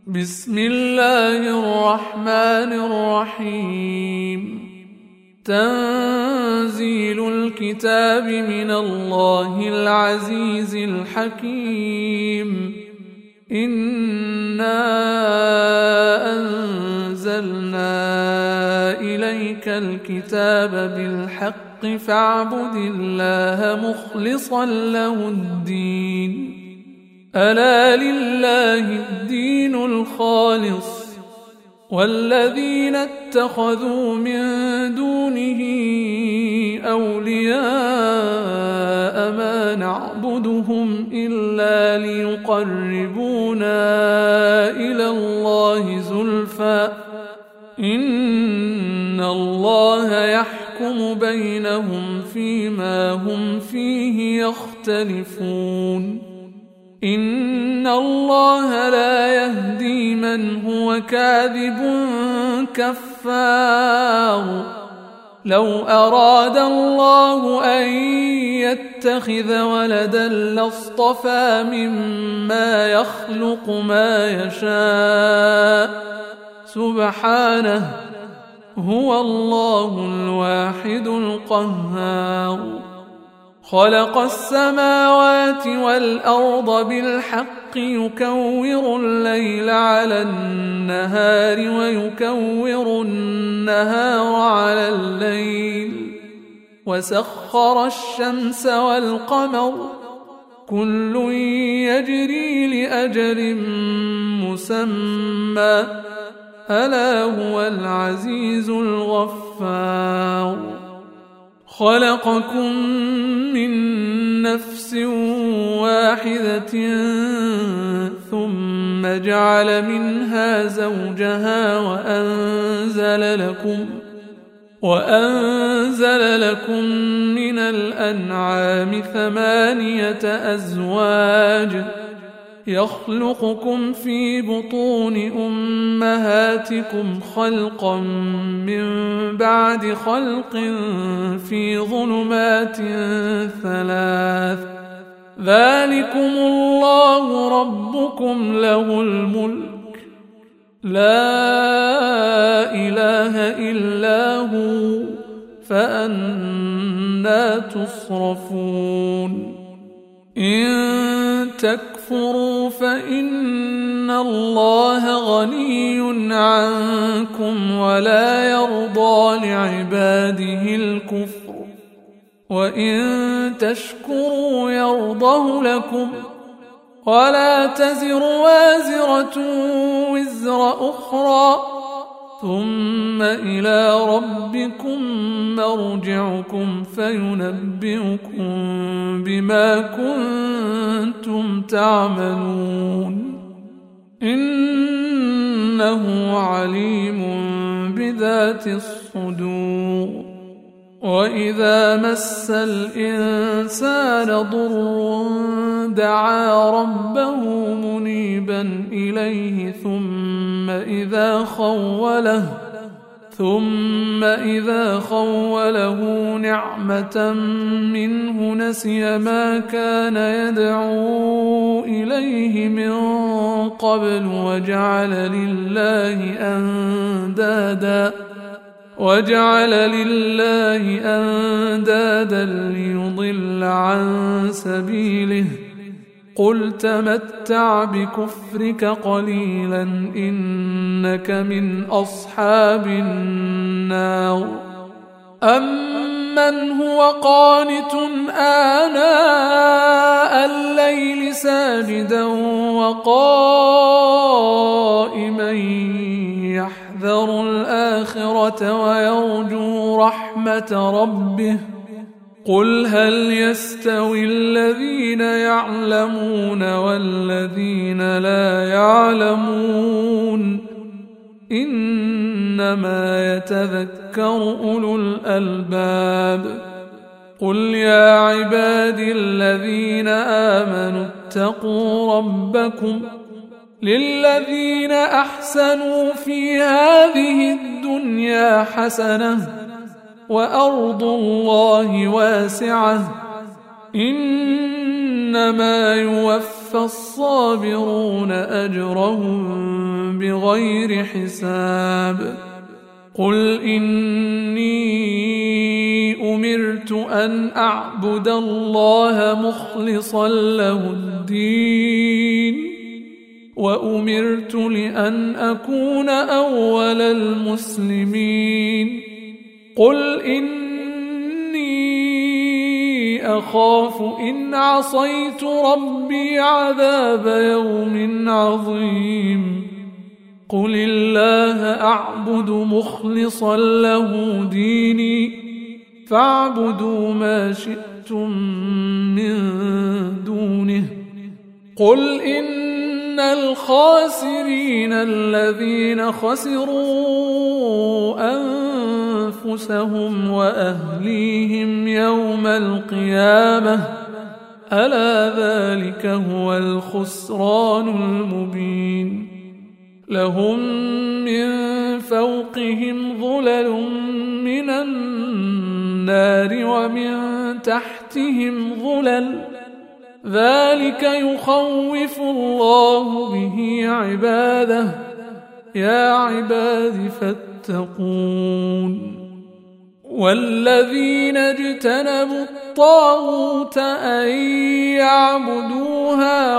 بسم الله الرحمن الرحيم. تنزيل الكتاب من الله العزيز الحكيم. إنا أنزلنا إليك الكتاب بالحق فاعبد الله مخلصا له الدين. ألا لله الدين الخالص والذين اتخذوا من دونه أولياء ما نعبدهم إلا ليقربونا إلى الله زلفى إن الله يحكم بينهم فيما هم فيه يختلفون. إن الله لا يهدي من هو كاذب كفار. لو أراد الله أن يتخذ ولدا لاصطفى مما يخلق ما يشاء سبحانه هو الله الواحد القهار. خلق السماوات والأرض بالحق يكور الليل على النهار ويكور النهار على الليل وسخر الشمس والقمر كل يجري لأجل مسمى ألا هو العزيز الغفار. خلقكم من نفس واحدة ثم جعل منها زوجها وأنزل لكم من الأنعام 8 أزواج يخلقكم في بطون أمهاتكم خلقا من بعد خلق في ظلمات 3 ذلكم الله ربكم له الملك لا إله إلا هو فأنى تصرفون. إن تكفروا فإن الله غني عنكم ولا يرضى لعباده الكفر وإن تشكروا يرضه لكم ولا تزر وازرة وزر أخرى ثم إلى ربكم مرجعكم فينبئكم بما كنتم تعملون إنه عليم بذات الصدور. وإذا مس الإنسان ضر دعا ربه منيبا إليه ثم إذا خوله نعمة منه نسي ما كان يدعو إليه من قبل وجعل لله أندادا ليضل عن سبيله قل تمتع بكفرك قليلا إنك من أصحاب النار. أمن هو قانت آناء الليل ساجدا وقائما يحذر الآخرة ويرجو رحمة ربه قل هل يستوي الذين يعلمون والذين لا يعلمون إنما يتذكر أولو الألباب. قل يا عبادي الذين آمنوا اتقوا ربكم للذين أحسنوا في هذه الدنيا حسنة وأرض الله واسعة إنما يوفى الصابرون أجرهم بغير حساب قل إني أمرت أن أعبد الله مخلصا له الدين وأمرت لأن أكون أول المسلمين قل إني أخاف إن عصيت ربي عذاب يوم عظيم قل الله أعبد مخلصا له ديني فاعبدوا ما شئتم من دونه قل إن الخاسرين الذين خسروا أنفسهم وأهليهم يوم القيامة ألا ذلك هو الخسران المبين لهم من فوقهم ظلل من النار ومن تحتهم ظلل ذلك يخوف الله به عباده يا عباد فاتقون والذين اجتنبوا الطاغوت أن يعبدوها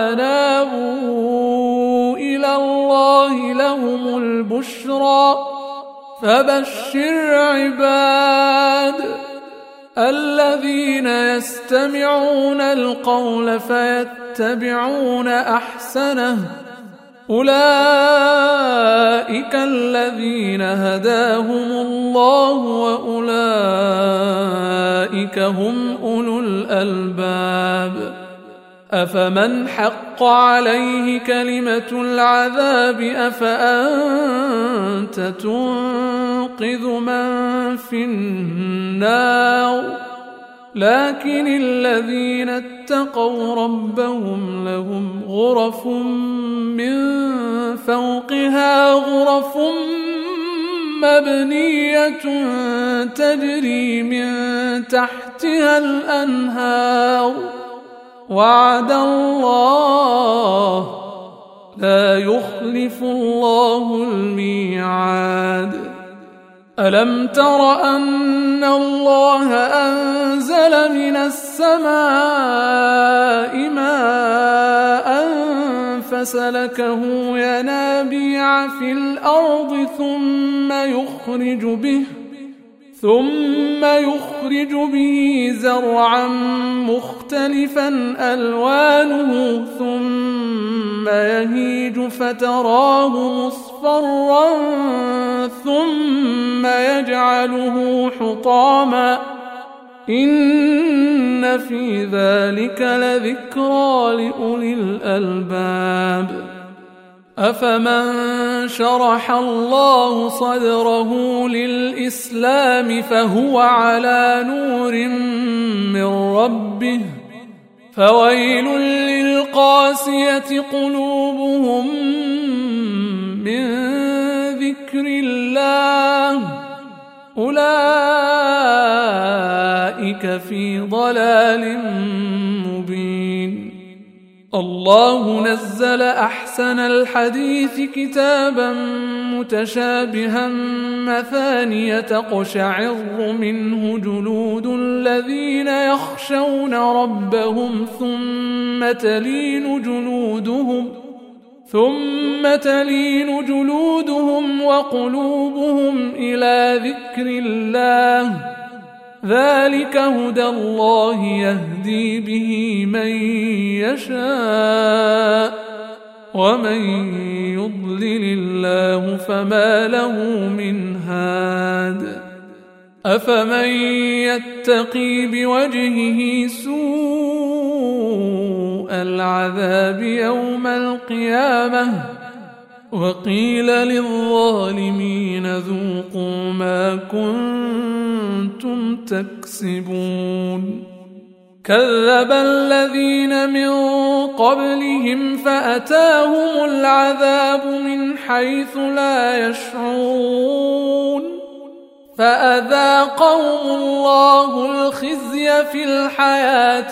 وأنابوا إلى الله لهم البشرى فبشر عباد الذين يستمعون القول فيتبعون أحسنه أولئك الذين هداهم الله وأولئك هم أولو الألباب أفمن حق عليه كلمة العذاب أفأنت تنقذ من في النار لكن الذين اتقوا ربهم لهم غرف من فوقها غرف مبنية تجري من تحتها الأنهار وعد الله لا يخلف الله الميعاد ألم تر أن الله أنزل من السماء ماء فسلكه ينابيع في الأرض ثم يخرج به زرعا مختلفا ألوانه ثم يهيج فتراه مصفرا ثم يجعله حطاما إن في ذلك لذكرى لأولي الألباب أفمن شرح الله صدره للإسلام فهو على نور من ربه فويل للقاسية قلوبهم من ذكر الله أولئك في ضلال مبين الله نزل أحسن الحديث كتابا متشابها مثانية تقشعر منه جلود الذين يخشون ربهم ثم تلين جلودهم وقلوبهم إلى ذكر الله ذلك هدى الله يهدي به من يشاء ومن يضلل الله فما له من هاد أفمن يتقي بوجهه سوء العذاب يوم القيامة وقيل للظالمين ذوقوا ما كنتم تكسبون كذب الذين من قبلهم فأتاهم العذاب من حيث لا يشعرون فأذاقهم الله الخزي في الحياة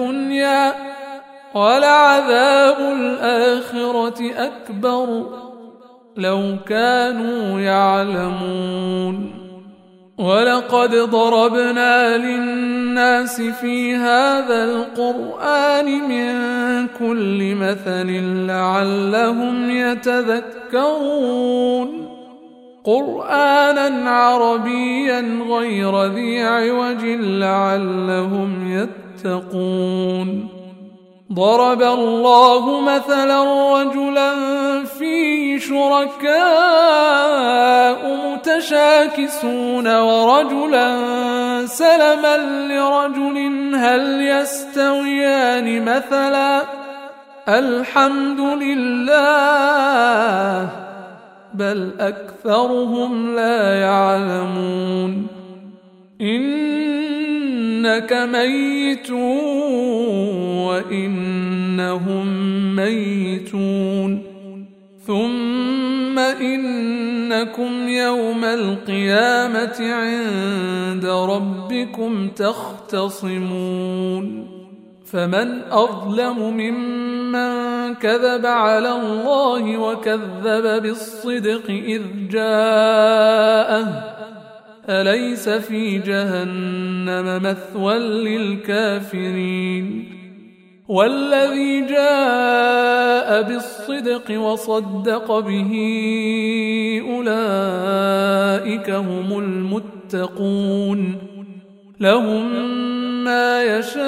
الدنيا ولعذاب الآخرة أكبر لو كانوا يعلمون. ولقد ضربنا للناس في هذا القرآن من كل مثل لعلهم يتذكرون. قرآنا عربيا غير ذي عوج لعلهم يتقون. ضرب الله مثلا رجلا فيه شركاء متشاكسون ورجلا سلما لرجل هل يستويان مثلا الحمد لله بل أكثرهم لا يعلمون. إنك ميت وإنهم ميتون ثم إنكم يوم القيامة عند ربكم تختصمون. فمن أظلم ممن كذب على الله وكذب بالصدق إذ جاءه أليس في جهنم مثوى للكافرين. والذي جاء بالصدق وصدق به أولئك هم المتقون. لهم ما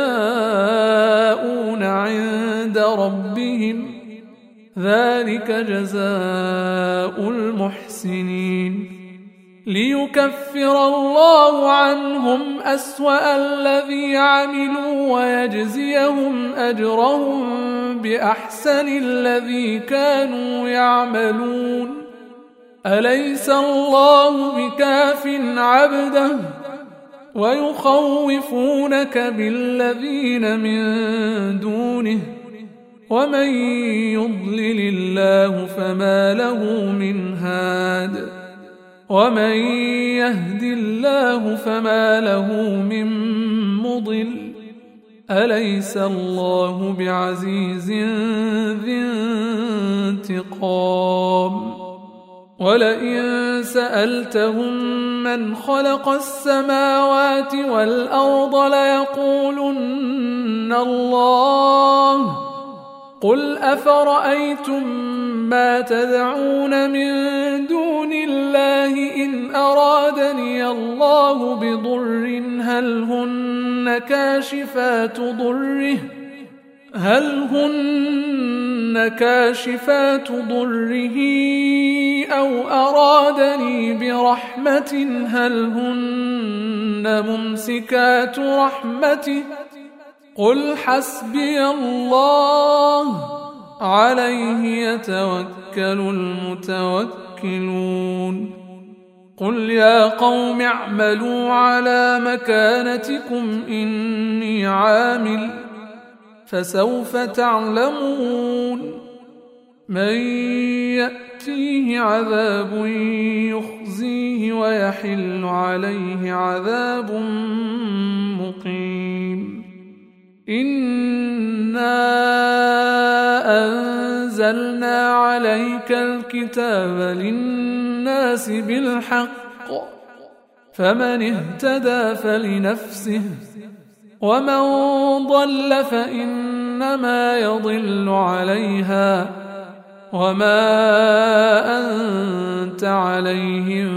يشاءون عند ربهم ذلك جزاء المحسنين. ليكفر الله عنهم أسوأ الذي عملوا ويجزيهم أجرهم بأحسن الذي كانوا يعملون. أليس الله بكاف عبده ويخوفونك بالذين من دونه ومن يضلل الله فما له من هاد ومن يهد الله فما له من مضل. أليس الله بعزيز ذي انتقام. ولئن سألتهم من خلق السماوات والأرض ليقولن الله. قل أفرأيتم ما تدعون من دون الله إن أرادني الله بضر هل هن كاشفات ضره أو أرادني برحمة هل هن ممسكات رحمته. قل حسبي الله عليه يتوكل المتوكلون. قل يا قوم اعملوا على مكانتكم إني عامل فسوف تعلمون من يأتيه عذاب يخزيه ويحل عليه عذاب مقيم. إنا أنزلنا عليك الكتاب للناس بالحق فمن اهتدى فلنفسه ومن ضل فإنما يضل عليها وما أنت عليهم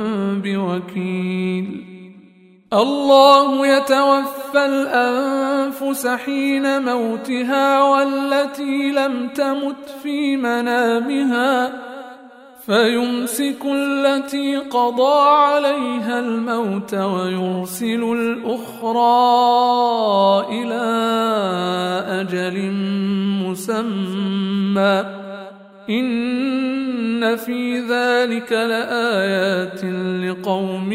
بوكيل. الله يتوفى الأنفس حين موتها والتي لم تمت في منامها فيمسك التي قضى عليها الموت ويرسل الأخرى إلى أجل مسمى إن في ذلك لآيات لقوم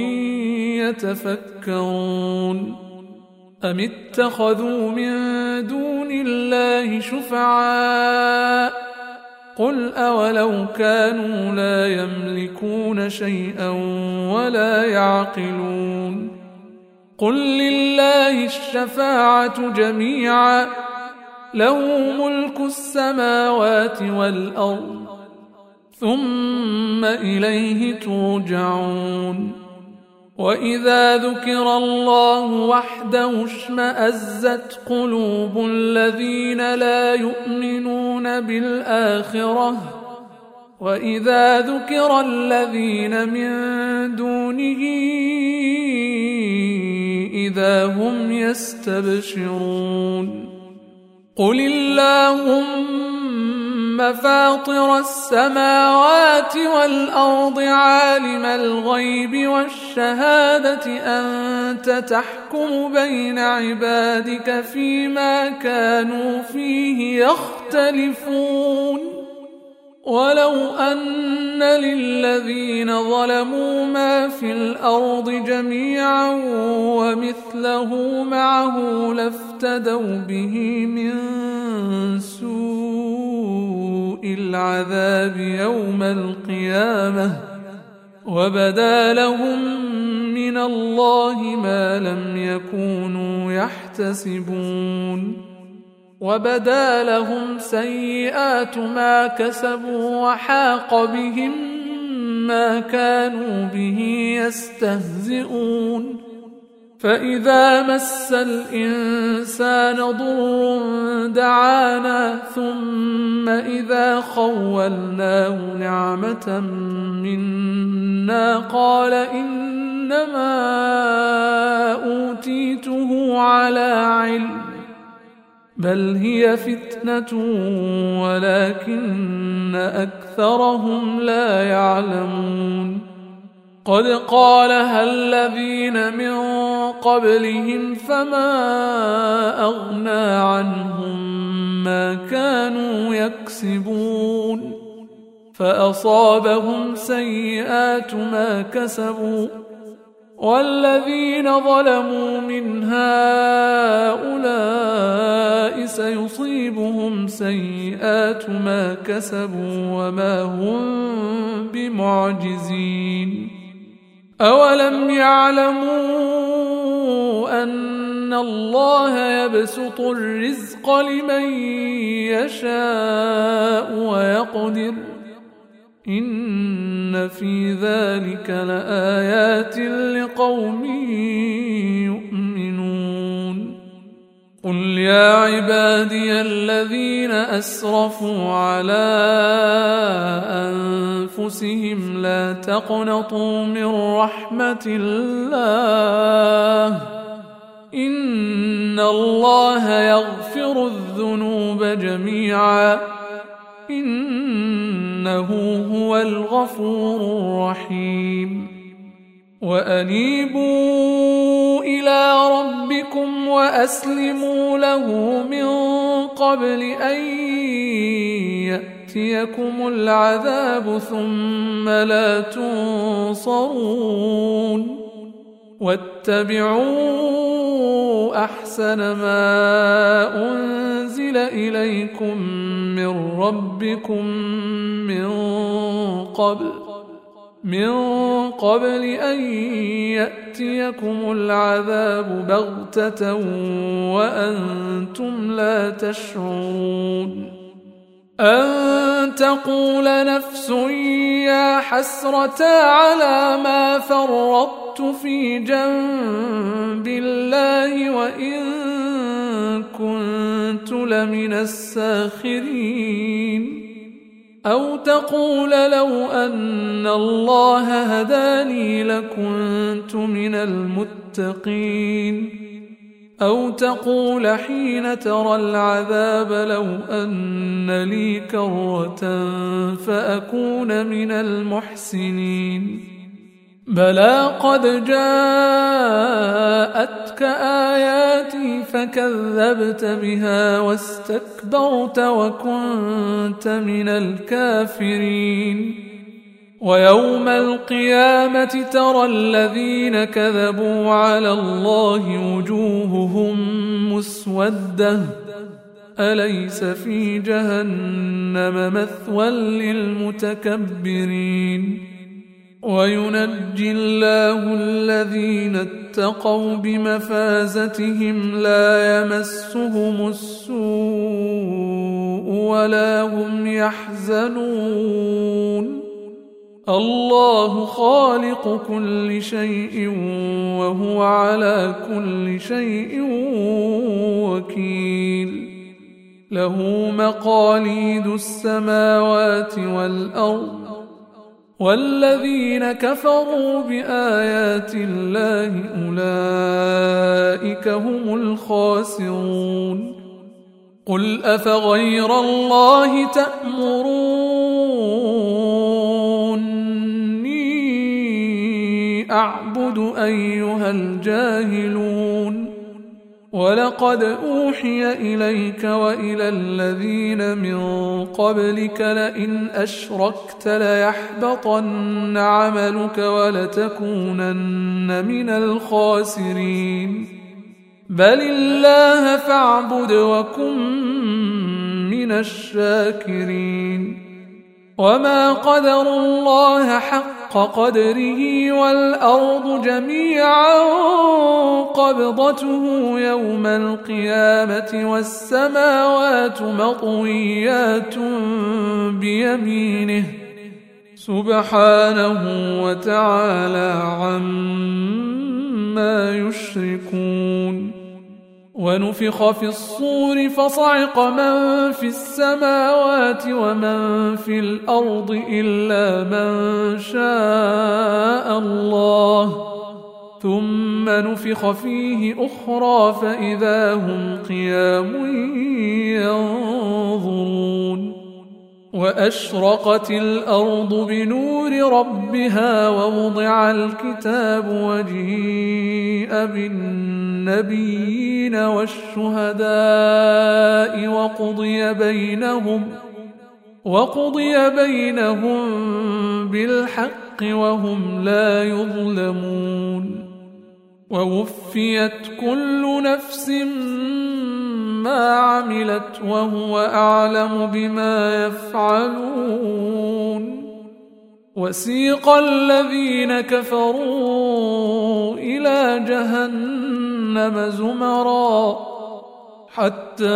يتفكرون. أم اتخذوا من دون الله شفعاء قل أولو كانوا لا يملكون شيئا ولا يعقلون. قل لله الشفاعة جميعا له ملك السماوات والأرض ثم إليه ترجعون وإذا ذكر الله وحده اشمأزت قلوب الذين لا يؤمنون بالآخرة وإذا ذكر الذين من دونه إذا هم يستبشرون قل اللهم فاطر السماوات والأرض عالم الغيب والشهادة أنت تحكم بين عبادك فيما كانوا فيه يختلفون ولو أن للذين ظلموا ما في الأرض جميعا ومثله معه لافتدوا به من سوء العذاب يوم القيامة وبدا لهم من الله ما لم يكونوا يحتسبون وبدا لهم سيئات ما كسبوا وحاق بهم ما كانوا به يستهزئون فإذا مس الإنسان ضر دعانا ثم إذا خولناه نعمة منا قال إنما أوتيته على علم بل هي فتنة ولكن أكثرهم لا يعلمون قد قالها الذين من قبلهم فما أغنى عنهم ما كانوا يكسبون فأصابهم سيئات ما كسبوا والذين ظلموا من هؤلاء سيصيبهم سيئات ما كسبوا وما هم بمعجزين أولم يعلموا أن الله يبسط الرزق لمن يشاء ويقدر إن في ذلك لآيات لقوم يؤمنون قل يا عبادي الذين أسرفوا على أنفسهم لا تقنطوا من رحمة الله إن الله يغفر الذنوب جميعا إنه هو الغفور الرحيم وأنيبوا إلى ربكم وأسلموا له من قبل أن يأتيكم العذاب ثم لا تنصرون واتبعوا أحسن ما أنزل إليكم من ربكم من قبل أن يأتيكم العذاب بغتة وأنتم لا تشعرون أن تقول نفس يا حسرة على ما فرطت في جنب الله وإن كنت لمن الساخرين أو تقول لو أن الله هداني لكنت من المتقين أو تقول حين ترى العذاب لو أن لي كرة فأكون من المحسنين بلى قد جاءتك آياتي فكذبت بها واستكبرت وكنت من الكافرين ويوم القيامة ترى الذين كذبوا على الله وجوههم مسودة أليس في جهنم مثوى للمتكبرين وينجي الله الذين اتقوا بمفازتهم لا يمسهم السوء ولا هم يحزنون الله خالق كل شيء وهو على كل شيء وكيل له مقاليد السماوات والأرض والذين كفروا بآيات الله أولئك هم الخاسرون قل أفغير الله تأمروني أعبد أيها الجاهلون ولقد أوحي إليك وإلى الذين من قبلك لئن أشركت ليحبطن عملك ولتكونن من الخاسرين بل الله فاعبد وكن من الشاكرين وما قدروا الله حق قدره والأرض جميعا قبضته يوم القيامة والسماوات مطويات بيمينه سبحانه وتعالى عما يشركون ونفخ في الصور فصعق من في السماوات ومن في الأرض إلا من شاء الله ثم نفخ فيه أخرى فإذا هم قيام ينظرون وأشرقت الأرض بنور ربها ووضع الكتاب وجيء بالنبيين والشهداء وقضي بينهم بالحق وهم لا يظلمون ووفيت كل نفس ما عملت وهو أعلم بما يفعلون وسيق الذين كفروا إلى جهنم زمرا حتى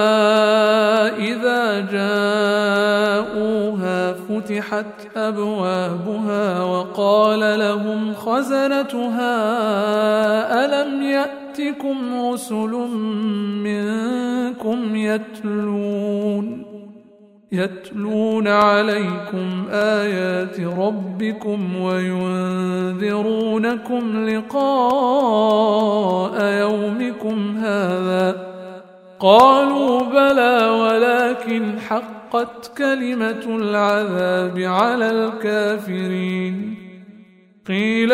إذا جاءوها فتحت أبوابها وقال لهم خزنتها ألم يأتكم رسل منكم يتلون عليكم آيات ربكم وينذرونكم لقاء يومكم هذا قالوا بلى ولكن حقت كلمة العذاب على الكافرين قيل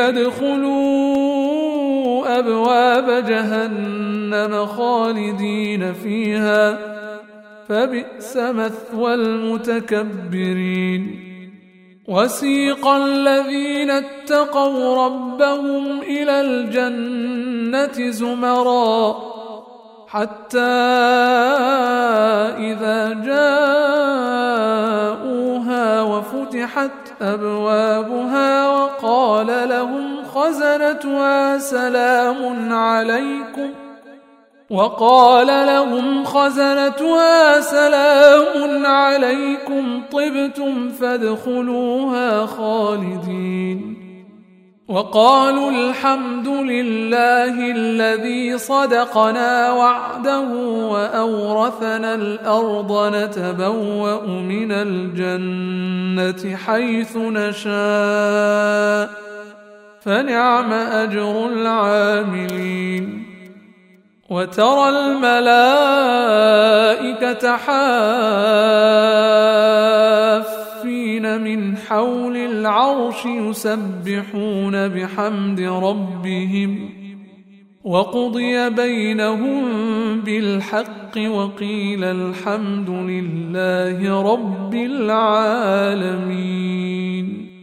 ادخلوا أبواب جهنم خالدين فيها فبئس مثوى المتكبرين وسيق الذين اتقوا ربهم إلى الجنة زمرا حتى إذا جاءوها وفتحت أبوابها وقال لهم خزنتها سلام عليكم طبتم فادخلوها خالدين وقالوا الحمد لله الذي صدقنا وعده وأورثنا الأرض نتبوأ من الجنة حيث نشاء فنعم أجر العاملين وترى الملائكة حافين من حول العرش يسبحون بحمد ربهم وقضي بينهم بالحق وقيل الحمد لله رب العالمين.